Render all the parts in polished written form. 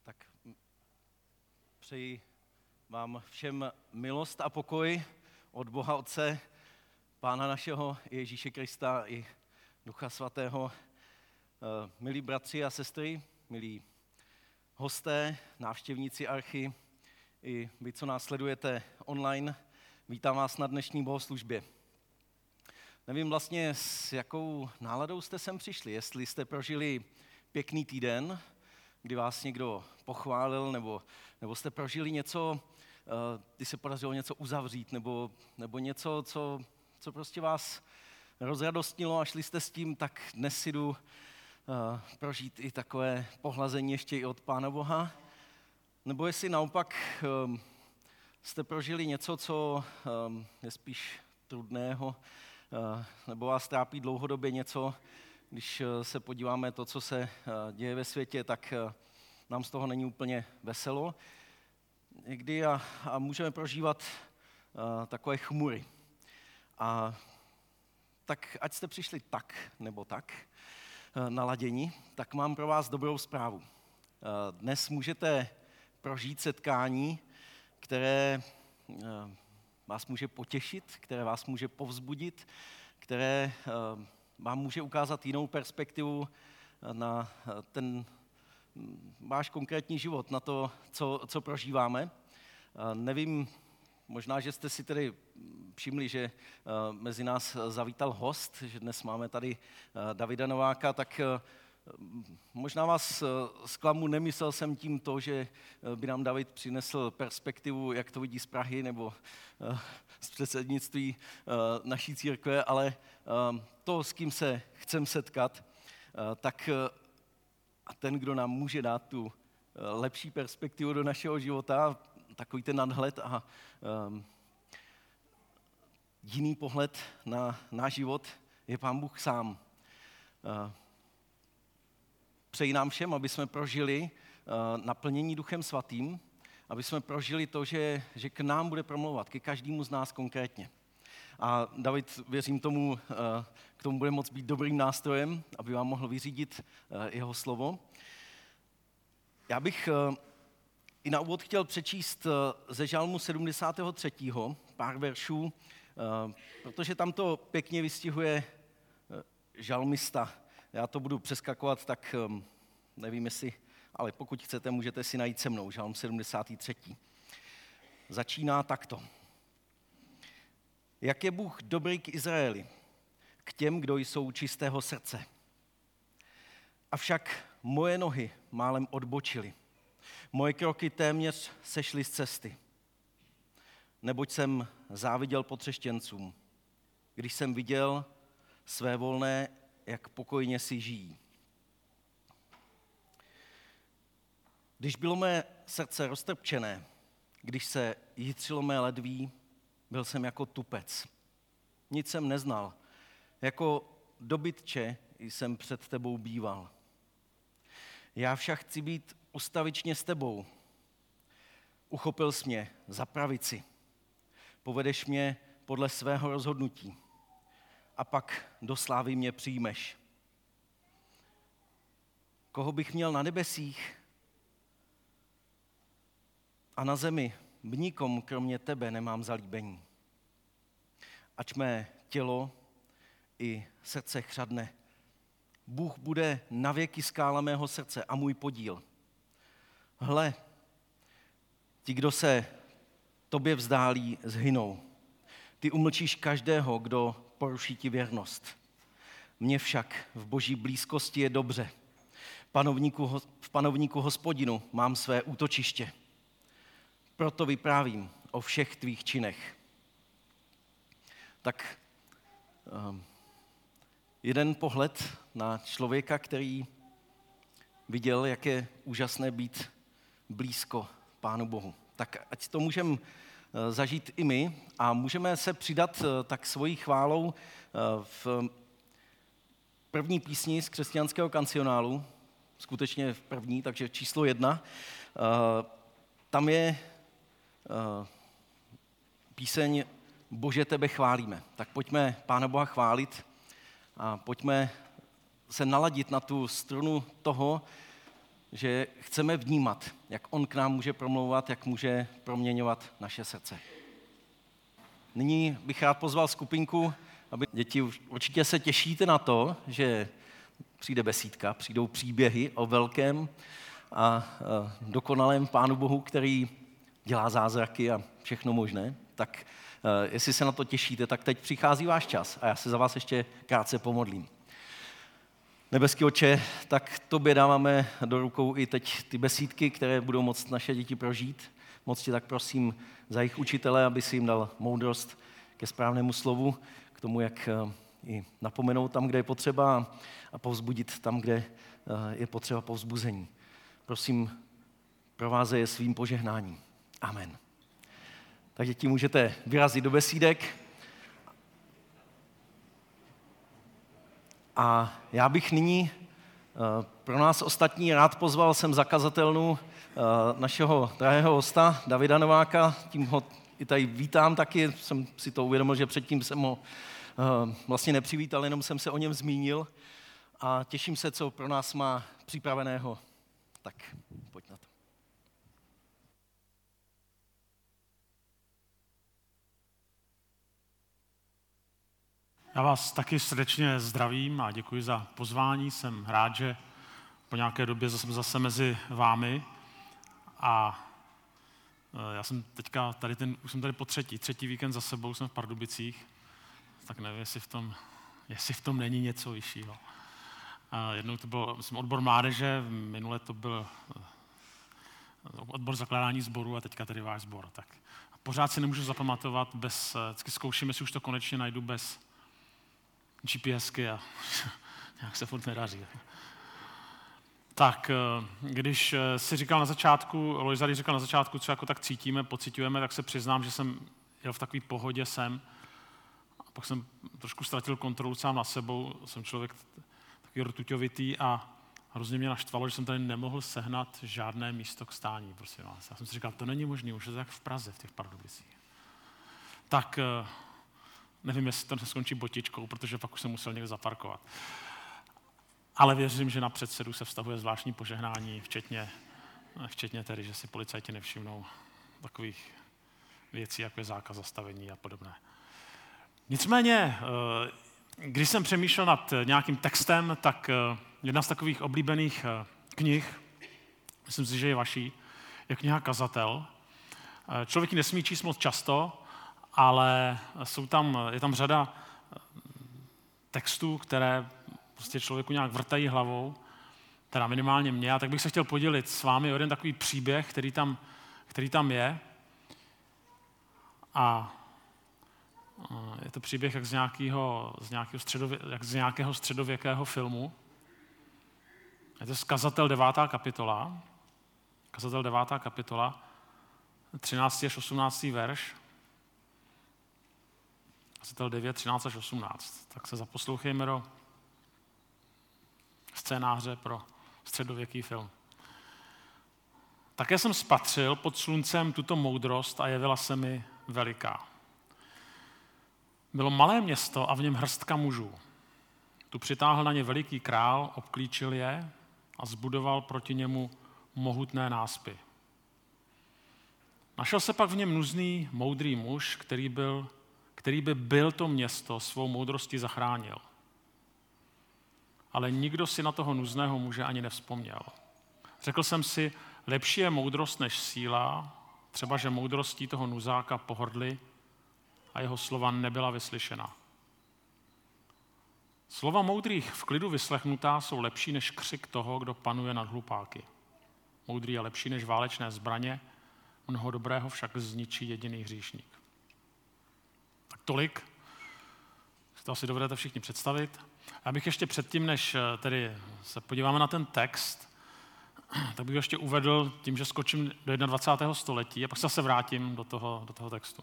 Tak přeji vám všem milost a pokoj od Boha Otce, Pána našeho Ježíše Krista i Ducha Svatého. Milí bratři a sestry, milí hosté, návštěvníci Archy, i vy, co nás sledujete online, vítám vás na dnešní bohoslužbě. Nevím vlastně, s jakou náladou jste sem přišli, jestli jste prožili pěkný týden, kdy vás někdo pochválil, nebo jste prožili něco, kdy se podařilo něco uzavřít, nebo něco, co prostě vás rozradostnilo a šli jste s tím, tak dnes si jdu prožít i takové pohlazení ještě i od Pána Boha. Nebo jestli naopak jste prožili něco, co je spíš trudného, nebo vás trápí dlouhodobě něco, když se podíváme to, co se děje ve světě, tak nám z toho není úplně veselo. Někdy a můžeme prožívat takové chmury. A tak ať jste přišli tak nebo tak naladěni, tak mám pro vás dobrou zprávu. Dnes můžete prožít setkání, které vás může potěšit, které vás může povzbudit, které vám může ukázat jinou perspektivu na ten váš konkrétní život, na to, co prožíváme. Nevím, možná, že jste si tedy všimli, že mezi nás zavítal host, že dnes máme tady Davida Nováka, tak možná vás zklamu, nemyslel jsem tím to, že by nám David přinesl perspektivu, jak to vidí z Prahy nebo z předsednictví naší církve, ale to, s kým se chcem setkat, tak a ten, kdo nám může dát tu lepší perspektivu do našeho života, takový ten nadhled a jiný pohled na náš život, je Pán Bůh sám. Přeji nám všem, aby jsme prožili naplnění Duchem Svatým, aby jsme prožili to, že k nám bude promlouvat, ke každému z nás konkrétně. A David, věřím tomu, k tomu bude moct být dobrým nástrojem, aby vám mohl vyřídit jeho slovo. Já bych i na úvod chtěl přečíst ze Žalmu 73. pár veršů, protože tam to pěkně vystihuje žalmista. Já to budu přeskakovat, tak nevím jestli, ale pokud chcete, můžete si najít se mnou, Žalm 73. Začíná takto. Jak je Bůh dobrý k Izraeli, k těm, kdo jsou čistého srdce. Avšak moje nohy málem odbočily. Moje kroky téměř sešly z cesty. Neboť jsem záviděl potřeštěncům, když jsem viděl své volné, jak pokojně si žijí. Když bylo mé srdce roztrpčené, když se jitřilo mé ledví, byl jsem jako tupec. Nic jsem neznal. Jako dobytče jsem před tebou býval. Já však chci být ustavičně s tebou. Uchopil jsi mě za pravici. Povedeš mě podle svého rozhodnutí. A pak do slávy mě přijmeš. Koho bych měl na nebesích a na zemi, v nikom kromě tebe nemám zalíbení. Ač mé tělo i srdce chřadne, Bůh bude navěky skála mého srdce a můj podíl. Hle, ti, kdo se tobě vzdálí, zhynou. Ty umlčíš každého, kdo poruší ti věrnost. Mně však v Boží blízkosti je dobře. V panovníku Hospodinu mám své útočiště. Proto vyprávím o všech tvých činech. Tak jeden pohled na člověka, který viděl, jak je úžasné být blízko Pánu Bohu. Tak ať to můžeme zažít i my a můžeme se přidat tak svojí chválou v první písni z křesťanského kancionálu, skutečně v první, takže číslo 1. Tam je píseň Bože, tebe chválíme. Tak pojďme Pána Boha chválit a pojďme se naladit na tu strunu toho, že chceme vnímat, jak on k nám může promlouvat, jak může proměňovat naše srdce. Nyní bych rád pozval skupinku, aby děti určitě se těšíte na to, že přijde besídka, přijdou příběhy o velkém a dokonalém Pánu Bohu, který dělá zázraky a všechno možné. Tak jestli se na to těšíte, tak teď přichází váš čas a já se za vás ještě krátce pomodlím. Nebeský Otče, tak tobě dáváme do rukou i teď ty besídky, které budou moct naše děti prožít. Moc tě tak prosím za jejich učitele, aby si jim dal moudrost ke správnému slovu, k tomu, jak i napomenout tam, kde je potřeba a povzbudit tam, kde je potřeba povzbuzení. Prosím, provázej je svým požehnáním. Amen. Tak děti, můžete vyrazit do besídek. A já bych nyní pro nás ostatní rád pozval sem zakazatelnu našeho drahého hosta Davida Nováka. Tím ho i tady vítám taky. Jsem si to uvědomil, že předtím jsem ho vlastně nepřivítal, jenom jsem se o něm zmínil. A těším se, co pro nás má připraveného. Tak pojď na to. Já vás taky srdečně zdravím a děkuji za pozvání. Jsem rád, že po nějaké době jsem zase mezi vámi. A já jsem teďka už jsem tady po třetí víkend za sebou, jsem v Pardubicích, tak nevím, jestli v tom není něco vyššího. Jednou to byl, myslím, odbor mládeže, minule to byl odbor zakládání sboru a teďka tady váš sbor. Tak pořád si nemůžu zapamatovat, vždycky zkouším, jestli už to konečně najdu bez GPSky a nějak se furt nedaří. Tak, když si říkal na začátku, Lojza říkal na začátku, co jako tak cítíme, pociťujeme, tak se přiznám, že jsem jel v takové pohodě sem a pak jsem trošku ztratil kontrolu sám nad sebou, jsem člověk takový rtuťovitý a hrozně mě naštvalo, že jsem tady nemohl sehnat žádné místo k stání, prosím vás. Já jsem si říkal, to není možné, už je to jak v Praze, v těch Pardubicích. Tak nevím, jestli to neskončí botičkou, protože pak už jsem musel někde zaparkovat. Ale věřím, že na předsedu se vztahuje zvláštní požehnání, včetně tedy, že si policajti nevšimnou takových věcí, jako je zákaz zastavení a podobné. Nicméně, když jsem přemýšlel nad nějakým textem, tak jedna z takových oblíbených knih, myslím si, že je vaší, je kniha Kazatel. Člověk ji nesmí číst moc často, ale je tam řada textů, které prostě člověku nějak vrtají hlavou, teda minimálně mě, a tak bych se chtěl podělit s vámi o jeden takový příběh, který tam je. A je to příběh jak z nějakého středověkého filmu. Je to Kazatel 9. kapitola. Kazatel 9. kapitola, 13. až 18. verš. Kazatel 9, 13 až 18. Tak se zaposlouchejme do scénáře pro středověký film. Také jsem spatřil pod sluncem tuto moudrost a jevila se mi veliká. Bylo malé město a v něm hrstka mužů. Tu přitáhl na ně veliký král, obklíčil je a zbudoval proti němu mohutné náspy. Našel se pak v něm nuzný, moudrý muž, který by byl to město svou moudrostí zachránil. Ale nikdo si na toho nuzného muže ani nevzpomněl. Řekl jsem si, lepší je moudrost než síla, třeba že moudrostí toho nuzáka pohrdli a jeho slova nebyla vyslyšena. Slova moudrých v klidu vyslechnutá jsou lepší než křik toho, kdo panuje nad hlupáky. Moudrý je lepší než válečné zbraně, mnoho dobrého však zničí jediný hříšník. Tak tolik. To asi dovedete všichni představit. Já bych ještě předtím, než tedy se podíváme na ten text, tak bych ještě uvedl tím, že skočím do 21. století a pak se zase vrátím do toho textu.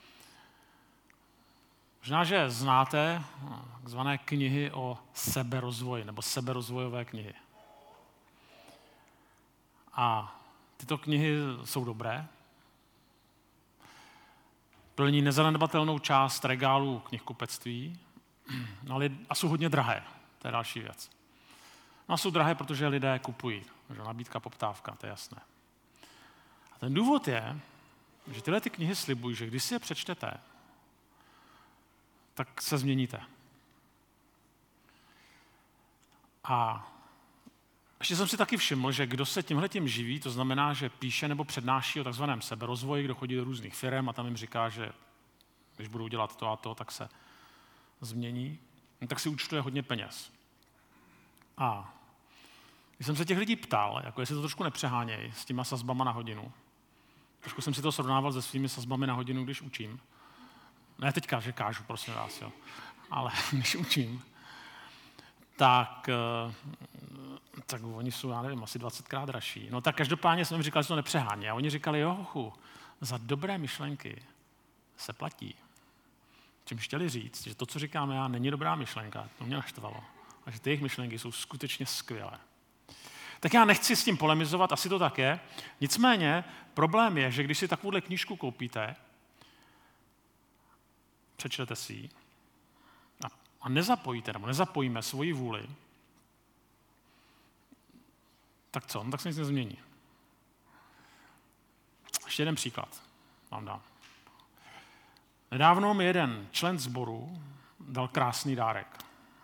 Možná, že znáte takzvané knihy o seberozvoji nebo seberozvojové knihy. A tyto knihy jsou dobré, plní nezanedbatelnou část regálů knihkupectví, ale a jsou hodně drahé. To je další věc. No a jsou drahé, protože lidé kupují. Že nabídka, poptávka, to je jasné. A ten důvod je, že tyhle ty knihy slibují, že když si je přečtete, tak se změníte. A ještě jsem si taky všiml, že kdo se tímhletím živí, to znamená, že píše nebo přednáší o takzvaném seberozvoji, kdo chodí do různých firem a tam jim říká, že když budou dělat to a to, tak se změní, tak si účtuje hodně peněz. A když jsem se těch lidí ptal, jako jestli to trošku nepřeháněj s těma sazbama na hodinu, trošku jsem si to srovnával se svými sazbami na hodinu, když učím. Ne teďka, že kážu, prosím vás, jo. Ale když učím, tak oni jsou, já nevím, asi 20krát dražší. No tak každopádně jsem jim říkal, že to nepřehání. A oni říkali, jo, hochu, za dobré myšlenky se platí. Čím chtěli říct, že to, co říkám já, není dobrá myšlenka, to mě naštvalo. A že ty jejich myšlenky jsou skutečně skvělé. Tak já nechci s tím polemizovat, asi to tak je. Nicméně problém je, že když si takovouhle knížku koupíte, přečtete si ji a nezapojíte, nebo nezapojíme svoji vůli, tak co? No, tak se nic nezmění. Ještě jeden příklad vám dám. Nedávno mi jeden člen sboru dal krásný dárek.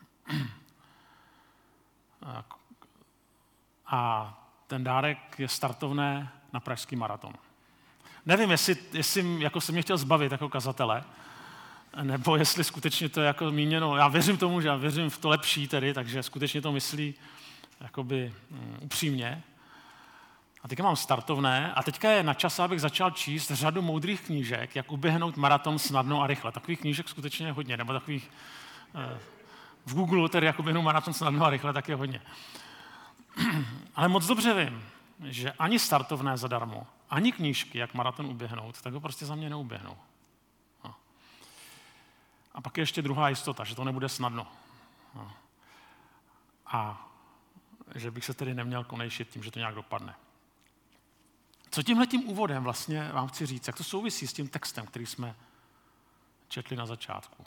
A ten dárek je startovné na pražský maraton. Nevím, jestli jako se mě chtěl zbavit jako kazatele, nebo jestli skutečně to je jako míněno. Já věřím tomu, že já věřím v to lepší tedy, takže skutečně to myslí jakoby upřímně. A teďka mám startovné a teďka je na čas, abych začal číst řadu moudrých knížek, jak uběhnout maraton snadno a rychle. Takových knížek skutečně je hodně, nebo takových v Google, tedy jak uběhnout maraton snadno a rychle, tak je hodně. Ale moc dobře vím, že ani startovné zadarmo, ani knížky, jak maraton uběhnout, tak ho prostě za mě neuběhnou. No. A pak je ještě druhá jistota, že to nebude snadno. No. A že bych se tedy neměl konejšit tím, že to nějak dopadne. Co tímhletím úvodem vlastně vám chci říct, jak to souvisí s tím textem, který jsme četli na začátku.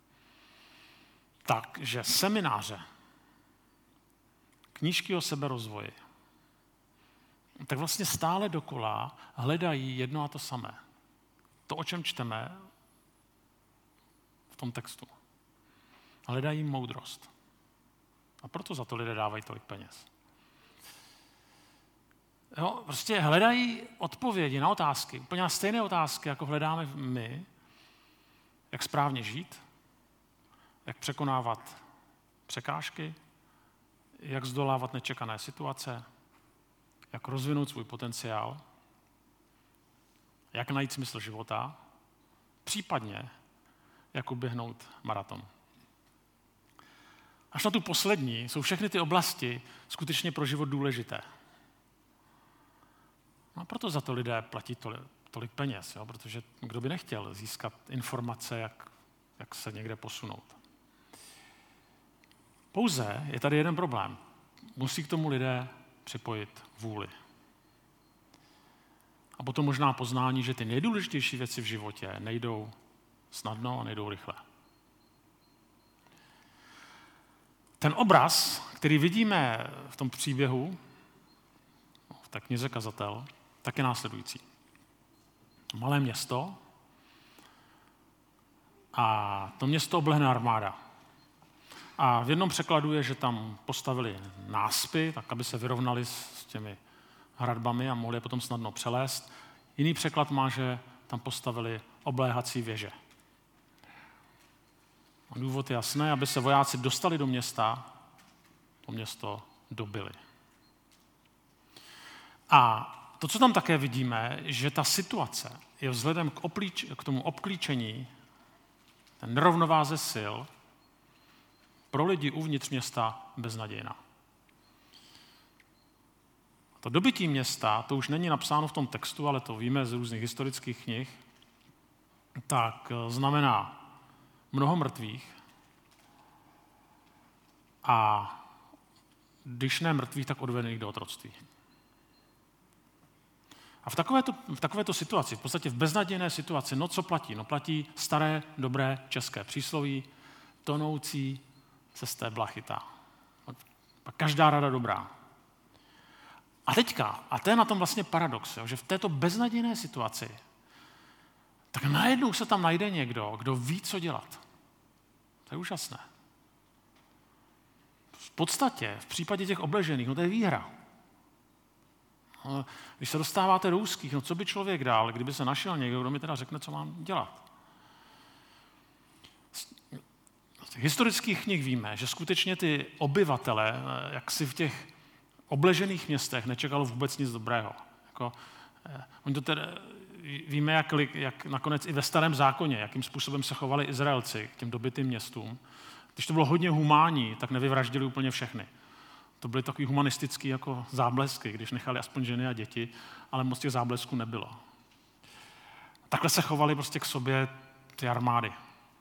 Takže semináře, knížky o seberozvoji, tak vlastně stále dokola hledají jedno a to samé. To, o čem čteme v tom textu. Hledají moudrost. A proto za to lidé dávají tolik peněz. Jo, prostě hledají odpovědi na otázky, úplně na stejné otázky, jako hledáme my, jak správně žít, jak překonávat překážky, jak zdolávat nečekané situace, jak rozvinout svůj potenciál, jak najít smysl života, případně jak uběhnout maraton. Až na tu poslední jsou všechny ty oblasti skutečně pro život důležité. No a proto za to lidé platí tolik peněz, jo? Protože kdo by nechtěl získat informace, jak se někde posunout. Pouze je tady jeden problém. Musí k tomu lidé připojit vůli. A potom možná poznání, že ty nejdůležitější věci v životě nejdou snadno a nejdou rychle. Ten obraz, který vidíme v tom příběhu, v té knize Kazatel, tak je následující. Malé město a to město oblehne armáda. A v jednom překladu je, že tam postavili náspy, tak aby se vyrovnali s těmi hradbami a mohli je potom snadno přelézt. Jiný překlad má, že tam postavili obléhací věže. A důvod je jasný, aby se vojáci dostali do města, to město dobili. A to, co tam také vidíme, že ta situace je vzhledem k tomu obklíčení, ten nerovnováze sil, pro lidi uvnitř města beznadějná. To dobytí města, to už není napsáno v tom textu, ale to víme z různých historických knih, tak znamená mnoho mrtvých a když ne mrtvých, tak odvedených do otroctví. A v takovéto situaci, v podstatě v beznadějné situaci, no co platí? No platí staré, dobré české přísloví, tonoucí se z té chytá. A každá rada dobrá. A teďka, a to je na tom vlastně paradox, jo, že v této beznadějné situaci, tak najednou se tam najde někdo, kdo ví, co dělat. To je úžasné. V podstatě, v případě těch obležených, no to je výhra. No, když se dostáváte do úzkých, no co by člověk dal, kdyby se našel někdo, kdo mi teda řekne, co mám dělat. Z těch historických knih víme, že skutečně ty obyvatele, jak si v těch obležených městech nečekalo vůbec nic dobrého. Oni to tedy, víme, jak nakonec i ve Starém zákoně, jakým způsobem se chovali Izraelci k těm dobytým městům. Když to bylo hodně humánní, tak nevyvraždili úplně všechny. To byly takový humanistický jako záblesky, když nechali aspoň ženy a děti, ale moc těch záblesků nebylo. Takhle se chovali prostě k sobě ty armády.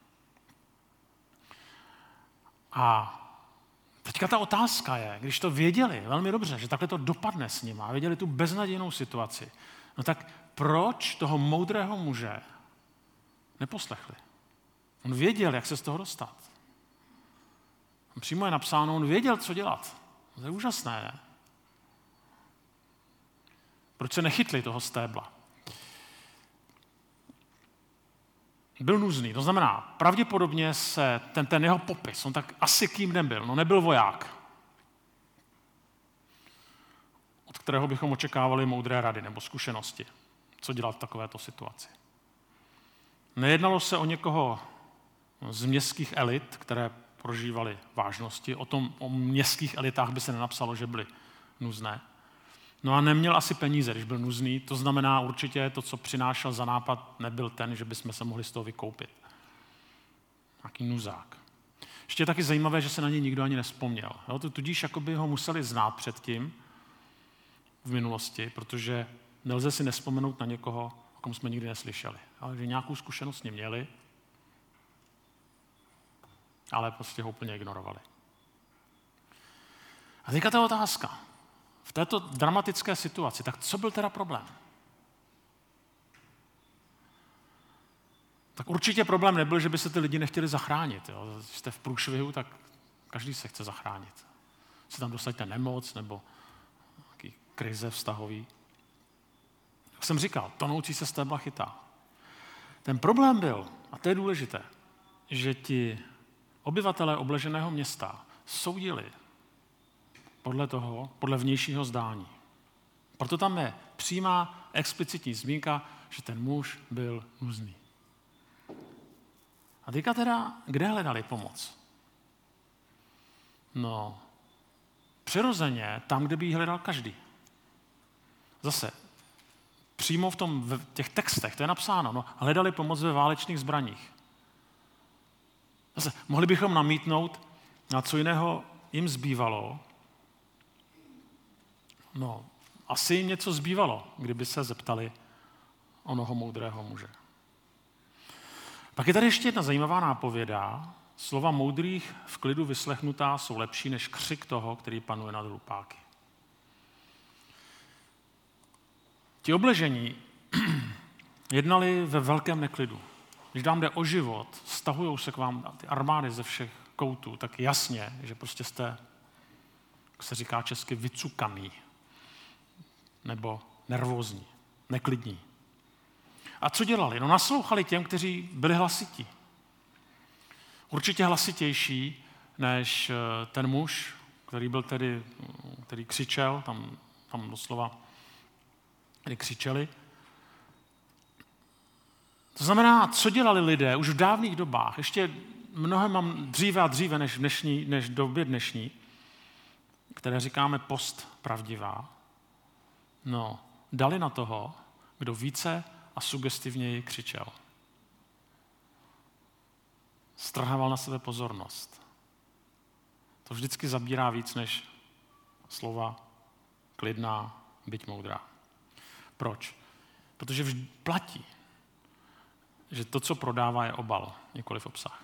A teďka ta otázka je, když to věděli velmi dobře, že takhle to dopadne s nimi a věděli tu beznadějnou situaci, no tak proč toho moudrého muže neposlechli? On věděl, jak se z toho dostat. Přímo je napsáno, on věděl, co dělat. To je úžasné, ne? Proč se nechytli toho stébla? Byl nuzný, to znamená, pravděpodobně se ten jeho popis, on tak asi kým nebyl, no nebyl voják, od kterého bychom očekávali moudré rady nebo zkušenosti, co dělat v takovéto situaci. Nejednalo se o někoho z městských elit, které prožívali vážnosti, o městských elitách by se nenapsalo, že byly nuzné. No a neměl asi peníze, když byl nuzný, to znamená určitě to, co přinášel za nápad, nebyl ten, že bychom se mohli z toho vykoupit. Nějaký nuzák. Ještě je taky zajímavé, že se na něj nikdo ani nevzpomněl. Jo? Tudíž jakoby ho museli znát předtím v minulosti, protože nelze si nevzpomenout na někoho, o kom jsme nikdy neslyšeli. Ale že nějakou zkušenost s ním měli, ale prostě ho úplně ignorovali. A teďka ta otázka. V této dramatické situaci, tak co byl teda problém? Tak určitě problém nebyl, že by se ty lidi nechtěli zachránit. Jo? Když jste v průšvihu, tak každý se chce zachránit. Se tam dostaňte nemoc nebo nějaký krize vztahový. Jak jsem říkal, tonoucí se stébla chytá. Ten problém byl, a to je důležité, že ti obyvatelé obleženého města soudili podle vnějšího zdání. Proto tam je přímá explicitní zmínka, že ten muž byl nuzný. A teďka teda, kde hledali pomoc? No, přirozeně tam, kde by ji hledal každý. Zase, přímo v těch textech, to je napsáno, no, hledali pomoc ve válečných zbraních. Zase, mohli bychom namítnout, na co jiného jim zbývalo. No, asi jim něco zbývalo, kdyby se zeptali onoho moudrého muže. Pak je tady ještě jedna zajímavá nápověda. Slova moudrých v klidu vyslechnutá jsou lepší než křik toho, který panuje nad hlupáky. Ti obležení jednali ve velkém neklidu. Když vám jde o život, stahujou se k vám ty armády ze všech koutů, tak jasně, že prostě jste, jak se říká česky, vycukaný, nebo nervózní, neklidní. A co dělali? No naslouchali těm, kteří byli hlasití. Určitě hlasitější než ten muž, který křičel, tam doslova kdy křičeli. To znamená, co dělali lidé už v dávných dobách, ještě mnohem dříve a dříve než době dnešní, které říkáme postpravdivá, no, dali na toho, kdo více a sugestivněji křičel. Strhával na sebe pozornost. To vždycky zabírá víc než slova klidná, byť moudrá. Proč? Protože platí, že to, co prodává, je obal, nikoliv obsah.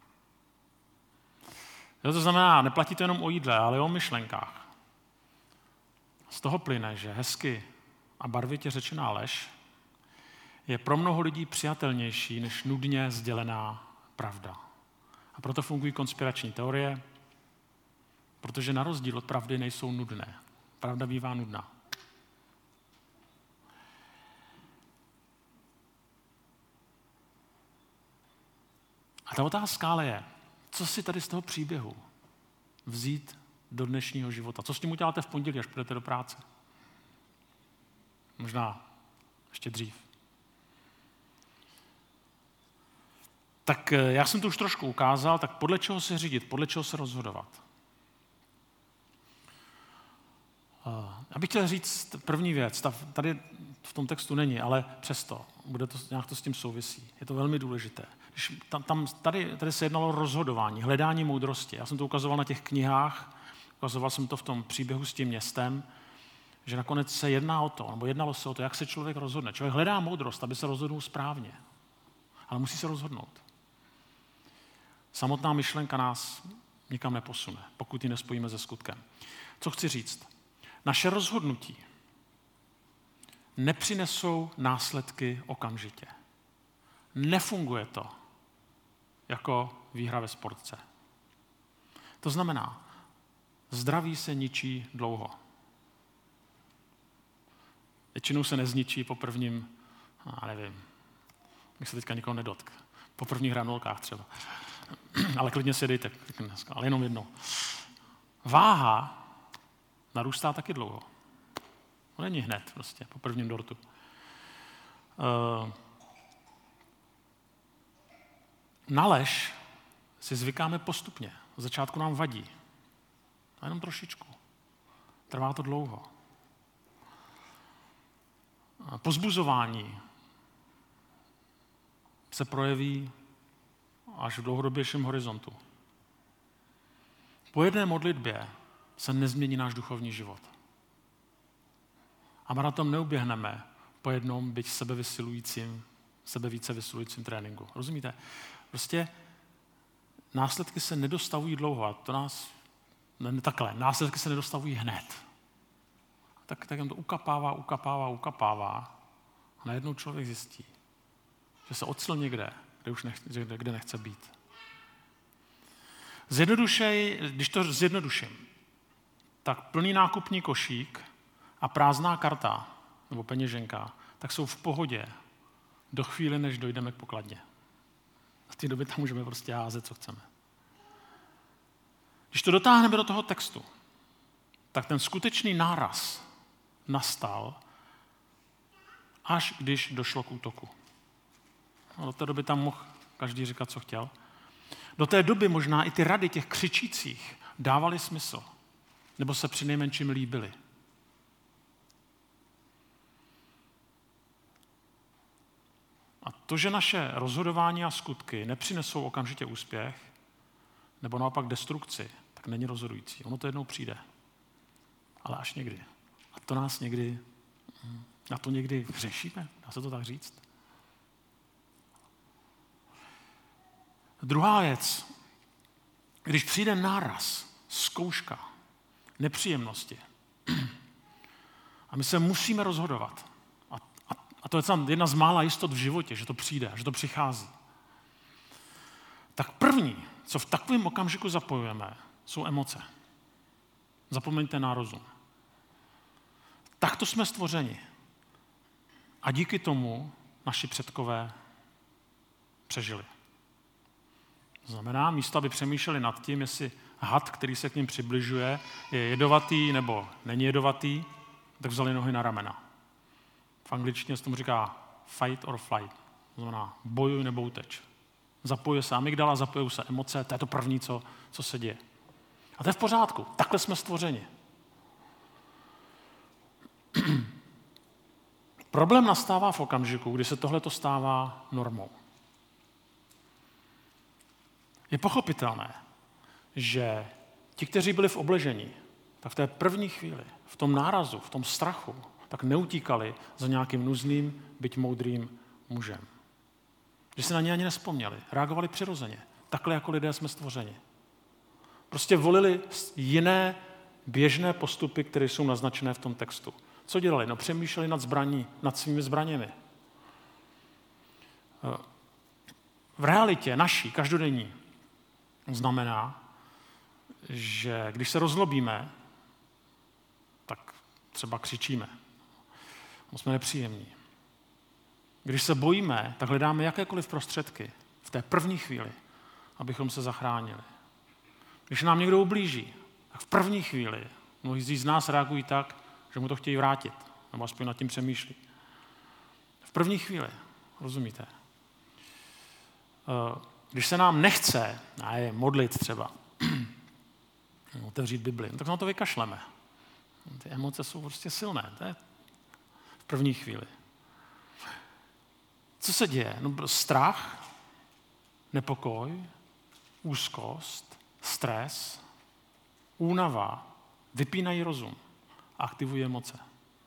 To znamená, neplatí to jenom o jídle, ale o myšlenkách. Z toho plyne, že hezky a barvitě řečená lež je pro mnoho lidí přijatelnější než nudně sdělená pravda. A proto fungují konspirační teorie, Protože na rozdíl od pravdy nejsou nudné. Pravda bývá nudná. A ta otázka ale je, co si tady z toho příběhu vzít do dnešního života? Co s tím uděláte v pondělí, až půjdete do práce? Možná ještě dřív. Tak já jsem to už trošku ukázal, tak podle čeho se řídit, podle čeho se rozhodovat. Já bych chtěl říct první věc, tady v tom textu není, ale přesto, nějak to s tím souvisí. Je to velmi důležité. Tady se jednalo o rozhodování, hledání moudrosti. Já jsem to ukazoval na těch knihách, ukazoval jsem to v tom příběhu s tím městem, že nakonec se jednalo se o to, jak se člověk rozhodne. Člověk hledá moudrost, aby se rozhodnul správně, ale musí se rozhodnout. Samotná myšlenka nás nikam neposune, pokud ji nespojíme se skutkem. Co chci říct? Naše rozhodnutí nepřinesou následky okamžitě. Nefunguje to jako výhra ve sportce. To znamená, zdraví se ničí dlouho. Většinou se nezničí po prvním, nevím, bych se teďka nikoho nedotkl, po prvních hranolkách třeba. Ale klidně si dejte dneska, ale jenom jednou. Váha narůstá taky dlouho. To není hned prostě, po prvním dortu. Na lež si zvykáme postupně. V začátku nám vadí. A jenom trošičku. Trvá to dlouho. Povzbuzování se projeví až v dlouhodobějším horizontu. Po jedné modlitbě se nezmění náš duchovní život. A maraton neuběhneme po jednom, byť sebe více vysilujícím tréninku. Rozumíte? Prostě následky se nedostavují dlouho. A to následky se nedostavují hned. Tak jen to ukapává. A najednou člověk zjistí, že se ocitl někde, kde nechce být. Když to zjednoduším, tak plný nákupní košík a prázdná karta nebo peněženka, tak jsou v pohodě do chvíle, než dojdeme k pokladně. V té době tam můžeme prostě házet, co chceme. Když to dotáhneme do toho textu, tak ten skutečný náraz nastal, až když došlo k útoku. A do té doby tam mohl každý říkat, co chtěl. Do té doby možná i ty rady těch křičících dávaly smysl, nebo se přinejmenším líbily. A to, že naše rozhodování a skutky nepřinesou okamžitě úspěch, nebo naopak destrukci, tak není rozhodující. Ono to jednou přijde. Ale až někdy. A to nás někdy, na to někdy řešíme, dá se to tak říct. Druhá věc, když přijde náraz, zkouška, nepříjemnosti, a my se musíme rozhodovat, a to je jedna z mála jistot v životě, že to přijde, že to přichází, tak první, co v takovém okamžiku zapojujeme, jsou emoce. Zapomeňte na rozum. Takto jsme stvořeni. A díky tomu naši předkové přežili. To znamená, místo aby přemýšleli nad tím, jestli had, který se k ním přibližuje, je jedovatý nebo není jedovatý, tak vzali nohy na ramena. V angličtině se tomu říká fight or flight. To znamená bojuj nebo uteč. Zapojuje se amygdala, zapojují se emoce, to je to první, co se děje. A to je v pořádku. Takhle jsme stvořeni. Problém nastává v okamžiku, kdy se tohleto stává normou. Je pochopitelné, že ti, kteří byli v obležení, tak v té první chvíli, v tom nárazu, v tom strachu, tak neutíkali za nějakým nuzným, byť moudrým mužem. Že si na ně ani nespomněli, reagovali přirozeně. Takhle jako lidé jsme stvořeni. Prostě volili jiné běžné postupy, které jsou naznačené v tom textu. Co dělali? No přemýšleli nad svými zbraněmi. V realitě naší, každodenní, znamená, že když se rozlobíme, tak třeba křičíme. Jsme nepříjemní. Když se bojíme, tak hledáme jakékoliv prostředky v té první chvíli, abychom se zachránili. Když nám někdo ublíží, tak v první chvíli mnozí z nás reagují tak, že mu to chtějí vrátit, nebo aspoň nad tím přemýšlí. V první chvíli, rozumíte? Když se nám nechce modlit třeba, otevřít Bibli, tak na to vykašleme. Ty emoce jsou prostě silné, to je v první chvíli. Co se děje? No, strach, nepokoj, úzkost, stres, únava vypínají rozum a aktivují emoce.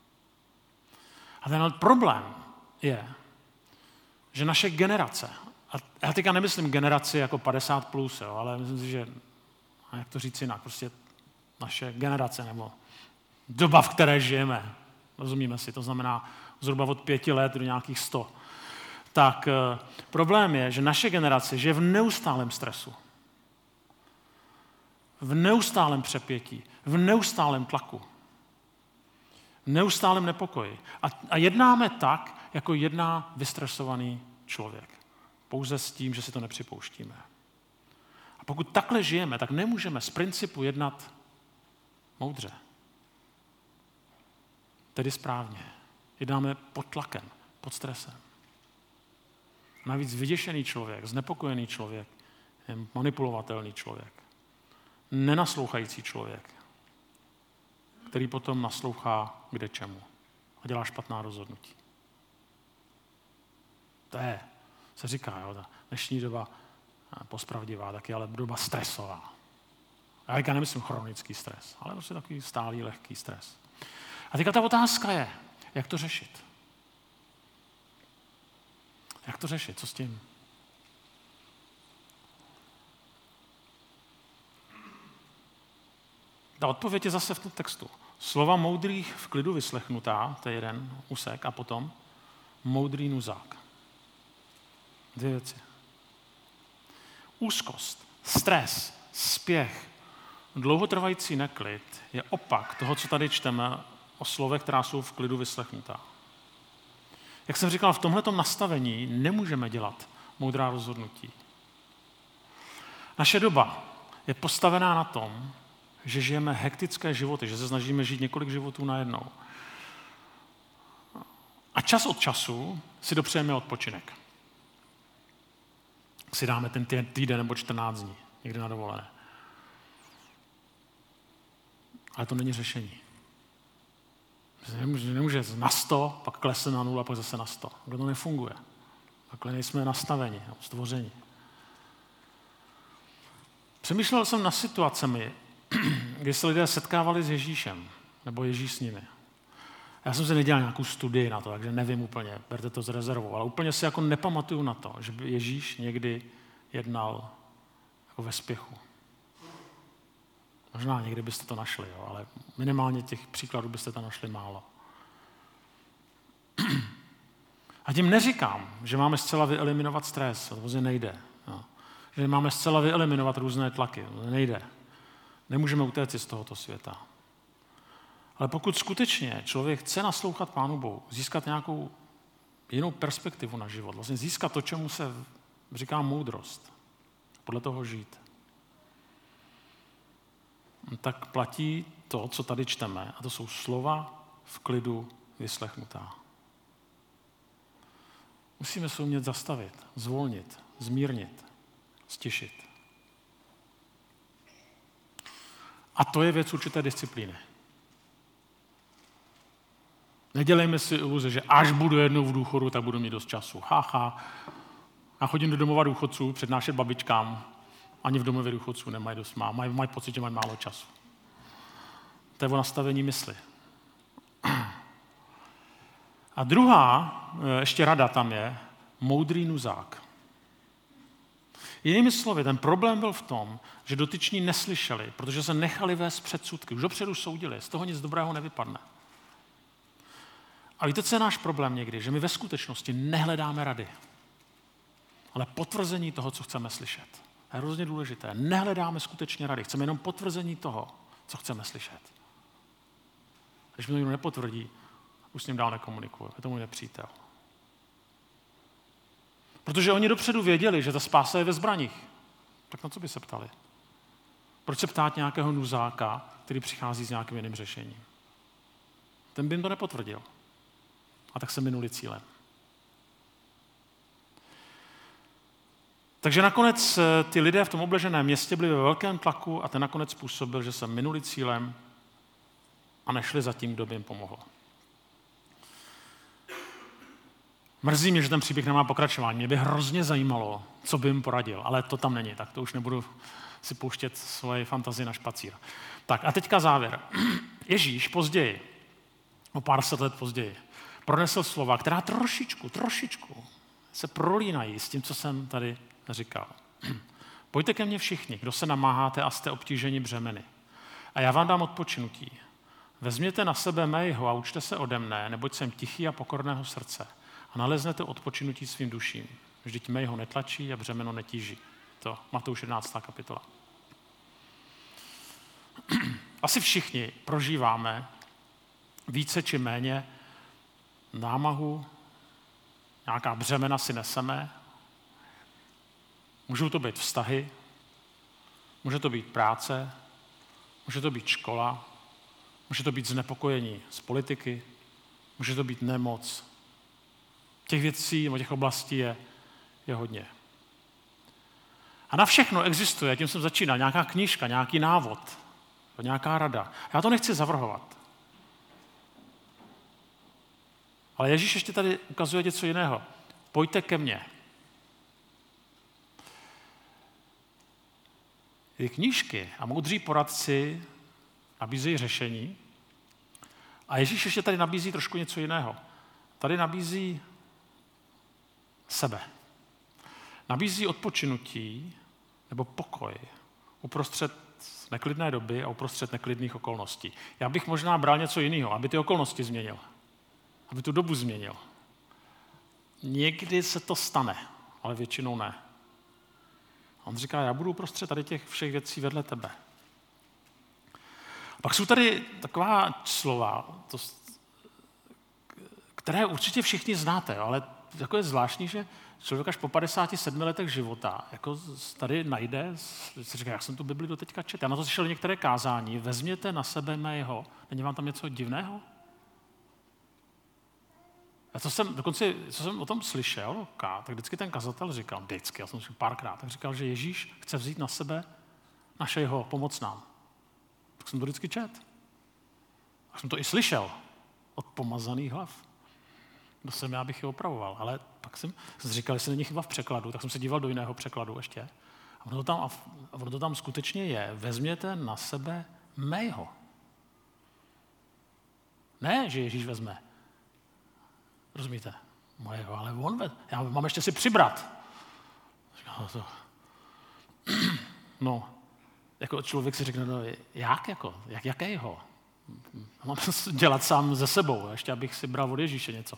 A ten problém je, že naše generace, a já teďka nemyslím generaci jako 50 plus, jo, ale myslím si, že, a jak to říct jinak, prostě naše generace nebo doba, v které žijeme, rozumíme si, to znamená zhruba od 5 let do nějakých 100, tak problém je, že naše generace žije v neustálém stresu, v neustálém přepětí, v neustálém tlaku, v neustálém nepokoji. A jednáme tak, jako jedná vystresovaný člověk. Pouze s tím, že si to nepřipouštíme. A pokud takhle žijeme, tak nemůžeme z principu jednat moudře. Tedy správně. Jednáme pod tlakem, pod stresem. Navíc vyděšený člověk, znepokojený člověk je manipulovatelný člověk. Nenaslouchající člověk, který potom naslouchá kde čemu a dělá špatná rozhodnutí. To je, se říká, jo, ta dnešní doba pospravdivá, taky ale doba stresová. Já nemyslím chronický stres, ale prostě takový stálý, lehký stres. A teďka ta otázka je, jak to řešit? Jak to řešit? Co s tím? Ta odpověď je zase v tom textu. Slova moudrých v klidu vyslechnutá, to je jeden úsek, a potom moudrý nuzák. 2 věci. Úzkost, stres, spěch, dlouhotrvající neklid je opak toho, co tady čteme o slovech, která jsou v klidu vyslechnutá. Jak jsem říkal, v tomhletom nastavení nemůžeme dělat moudrá rozhodnutí. Naše doba je postavená na tom, že žijeme hektické životy, že se snažíme žít několik životů najednou. A čas od času si dopřejeme odpočinek. Si dáme ten týden nebo 14 dní, někde na dovolené. Ale to není řešení. Nemůže na 100, pak klesne na 0, pak zase na 100. To nefunguje. Takhle nejsme nastaveni, stvoření. Přemýšlel jsem nad situacemi, kdy se lidé setkávali s Ježíšem, nebo Ježíš s nimi. Já jsem si nedělal nějakou studii na to, takže nevím úplně, berte to s rezervou, ale úplně si jako nepamatuju na to, že by Ježíš někdy jednal jako ve spěchu. Možná někdy byste to našli, jo, ale minimálně těch příkladů byste tam našli málo. A tím neříkám, že máme zcela vyeliminovat stres, to vlastně nejde. Jo. Že máme zcela vyeliminovat různé tlaky, to nejde. Nemůžeme utéct z tohoto světa. Ale pokud skutečně člověk chce naslouchat Pánu Bohu, získat nějakou jinou perspektivu na život, vlastně získat to, čemu se říká moudrost, podle toho žít, tak platí to, co tady čteme, a to jsou slova v klidu vyslechnutá. Musíme se umět zastavit, zvolnit, zmírnit, stišit. A to je věc určité disciplíny. Nedělejme si iluze, že až budu jednou v důchodu, tak budu mít dost času. Já chodím do domova důchodců přednášet babičkám. Ani v domově důchodců nemají dost, mají pocit, že mají málo času. To je o nastavení mysli. A druhá, ještě rada tam je, moudrý nuzák. Jinými slovy, ten problém byl v tom, že dotyční neslyšeli, protože se nechali vést předsudky. Už dopředu soudili, z toho nic dobrého nevypadne. A víte, co je náš problém někdy? Že my ve skutečnosti nehledáme rady, ale potvrzení toho, co chceme slyšet. A je hrozně důležité. Nehledáme skutečně rady. Chceme jenom potvrzení toho, co chceme slyšet. Když mi to někdo nepotvrdí, už s ním dál nekomunikuju. Je to můj nepřítel. Protože oni dopředu věděli, že ta spása je ve zbraních. Tak na co by se ptali? Proč se ptát nějakého nuzáka, který přichází s nějakým jiným řešením? Ten by jim to nepotvrdil. A tak se minuli cílem. Takže nakonec ty lidé v tom obleženém městě byli ve velkém tlaku a ten nakonec způsobil, že se minuli cílem a nešli za tím, kdo by jim pomohl. Mrzí mě, že ten příběh nemá pokračování. Mě by hrozně zajímalo, co by jim poradil, ale to tam není, tak to už nebudu si pouštět svoje fantazii na špacír. Tak a teďka závěr. Ježíš později, o pár set let později, pronesl slova, která trošičku se prolínají s tím, co jsem tady říkal. Pojďte ke mně všichni, kdo se namáháte a jste obtíženi břemeny. A já vám dám odpočinutí. Vezměte na sebe mého a učte se ode mne, neboť jsem tichý a pokorného srdce. A naleznete odpočinutí svým duším. Vždyť mého netlačí a břemeno netíží. To Matouš 11. kapitola. Asi všichni prožíváme více či méně námahu, nějaká břemena si neseme. Můžou to být vztahy, může to být práce, může to být škola, může to být znepokojení z politiky, může to být nemoc. Těch věcí, těch oblastí je hodně. A na všechno existuje, tím jsem začínal, nějaká knížka, nějaký návod, nějaká rada. Já to nechci zavrhovat. Ale Ježíš ještě tady ukazuje něco jiného. Pojďte ke mně. Ty knížky a moudří poradci nabízejí řešení a Ježíš ještě tady nabízí trošku něco jiného. Tady nabízí sebe. Nabízí odpočinutí nebo pokoj uprostřed neklidné doby a uprostřed neklidných okolností. Já bych možná bral něco jiného, aby ty okolnosti změnil. Aby tu dobu změnil. Někdy se to stane, ale většinou ne. A on říká, já budu uprostřed tady těch všech věcí vedle tebe. Pak jsou tady taková slova, které určitě všichni znáte, ale jako je zvláštní, že člověk až po 57 letech života jako tady najde, si říká, jak jsem tu Bibli doteďka četl. Já na to slyšel některé kázání, vezměte na sebe mého. Není vám tam něco divného? A co jsem o tom slyšel, tak vždycky ten kazatel říkal, já jsem slyšel párkrát, tak říkal, že Ježíš chce vzít na sebe našeho pomoc nám. Tak jsem to vždycky četl. Tak jsem to i slyšel od pomazaných hlav. Kdo jsem já, bych je opravoval. Ale pak jsem říkal, jestli není chyba v překladu, tak jsem se díval do jiného překladu ještě. A ono to tam skutečně je. Vezměte na sebe mého. Ne, že Ježíš vezme. Rozumíte? Mojeho, ale on vezme. Já mám ještě si přibrat. No, jako člověk si řekne, no, jakého? Mám dělat sám ze sebou, ještě abych si bral od Ježíše něco.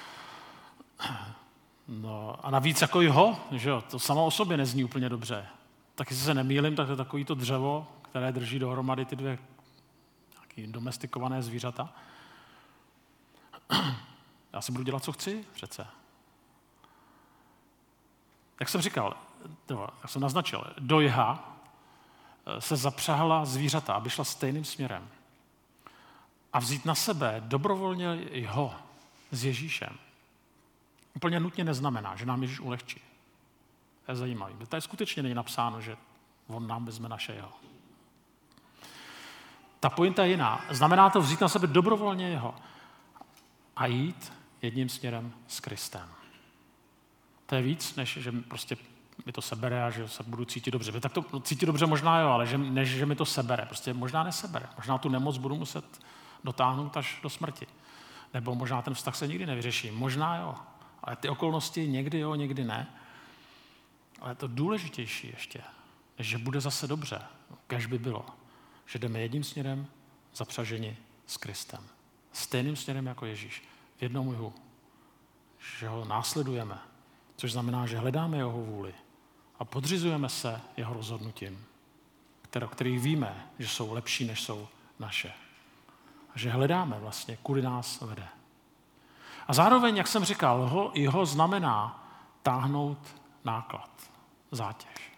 No a navíc jako jeho, že jo, to samo o sobě nezní úplně dobře. Tak jestli se nemýlím, tak to je takový to dřevo, které drží dohromady ty dvě nějaký domestikované zvířata. Já si budu dělat, co chci, přece. Jak jsem říkal, jak jsem naznačil, dojha se zapřáhla zvířata, aby šla stejným směrem. A vzít na sebe dobrovolně jeho s Ježíšem úplně nutně neznamená, že nám Ježíš ulehčí. To je zajímavé. Tady skutečně není napsáno, že on nám vezme naše jeho. Ta pointa je jiná. Znamená to vzít na sebe dobrovolně jeho a jít jedním směrem s Kristem. To je víc, než že prostě mi to sebere a že se budu cítit dobře. Tak to cítit dobře možná jo, ale než že mi to sebere. Prostě možná nesebere. Možná tu nemoc budu muset dotáhnout až do smrti. Nebo možná ten vztah se nikdy nevyřeší. Možná jo. Ale ty okolnosti někdy jo, někdy ne. Ale to důležitější ještě, že bude zase dobře, kež by bylo, že jdeme jedním směrem zapřaženi s Kristem. Stejným směrem jako Ježíš. V jednom jihu. Že ho následujeme. Což znamená, že hledáme jeho vůli. a podřizujeme se jeho rozhodnutím, kterých víme, že jsou lepší, než jsou naše. A že hledáme vlastně, kudy nás vede. A zároveň, jak jsem říkal, jeho znamená táhnout náklad, zátěž.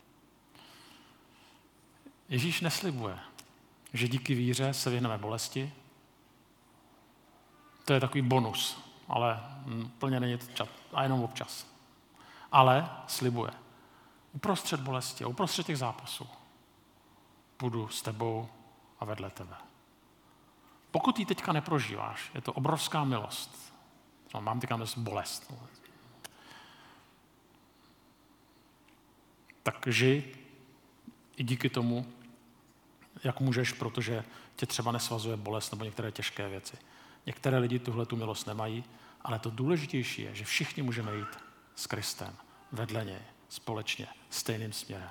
Ježíš neslibuje, že díky víře se vyhneme bolesti. To je takový bonus, ale plně není to čas, a jenom občas. Ale slibuje, uprostřed bolesti a uprostřed těch zápasů budu s tebou a vedle tebe. Pokud ji teďka neprožíváš, je to obrovská milost. Mám teďka bolest. Tak žij i díky tomu, jak můžeš, protože tě třeba nesvazuje bolest nebo některé těžké věci. Některé lidi tuhletu milost nemají, ale to důležitější je, že všichni můžeme jít s Kristem, vedle něj, společně, stejným směrem.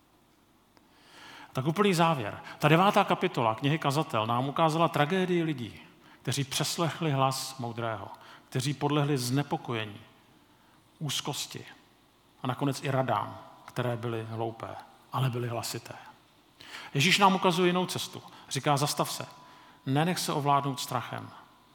Tak úplný závěr. Ta 9. kapitola knihy Kazatel nám ukázala tragédii lidí, kteří přeslechli hlas moudrého, kteří podlehli znepokojení, úzkosti a nakonec i radám, které byly hloupé, ale byly hlasité. Ježíš nám ukazuje jinou cestu. Říká, zastav se, nenech se ovládnout strachem.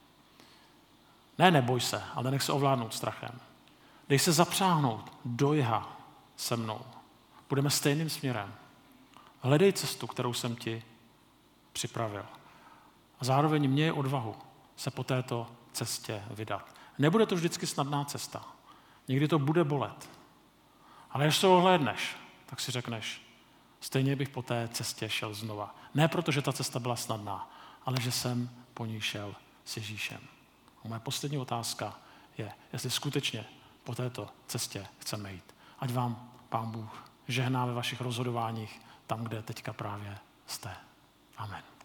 Neboj se, ale nech se ovládnout strachem. Dej se zapřáhnout do jha se mnou. Budeme stejným směrem. Hledej cestu, kterou jsem ti připravil. A zároveň měj odvahu se po této cestě vydat. Nebude to vždycky snadná cesta. Někdy to bude bolet. Ale když se ohlédneš, tak si řekneš, stejně bych po té cestě šel znova. Ne proto, že ta cesta byla snadná, ale že jsem po ní šel s Ježíšem. A moje poslední otázka je, jestli skutečně po této cestě chceme jít. Ať vám Pán Bůh žehná ve vašich rozhodováních tam, kde teďka právě jste. Amen.